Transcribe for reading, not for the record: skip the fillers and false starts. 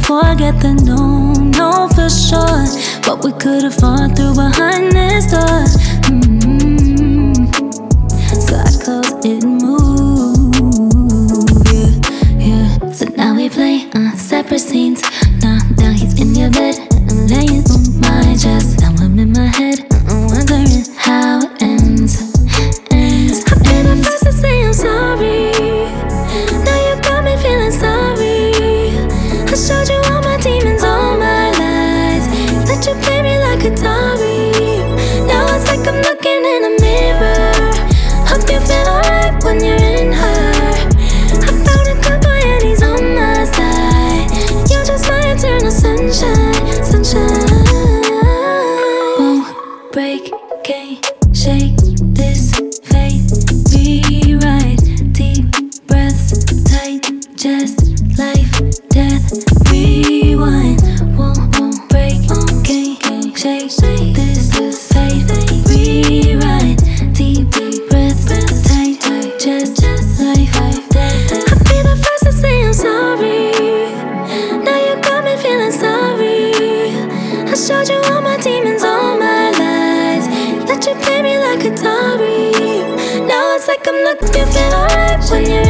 forget the no, no for sure. What we could have fought through behind this door. So I close it and move, yeah, yeah. So now we play separate scenes. Now he's in your bed, I'm laying on my chest. Now I'm in my head, wondering how it ends. I've been the first to say I'm sorry. Now you got me feeling sorry. I showed you all my demons, all my lies. Let you play me like Atari. Now it's like I'm looking in a mirror. Hope you feel alright when you're in her. I found a good boy and he's on my side. You're just my eternal sunshine, sunshine. Won't break, can't shake this fate. Rewrite, deep breaths, tight chest, life, death, rewind. Won't break, can't shake this fate. Rewrite, deep breaths, tight chest, life, death. I'll be the first to say I'm sorry. Now you got me feeling sorry. I showed you all my demons, all my lies. Let you play me like Atari. Now it's like I'm looking, you feel alright when you're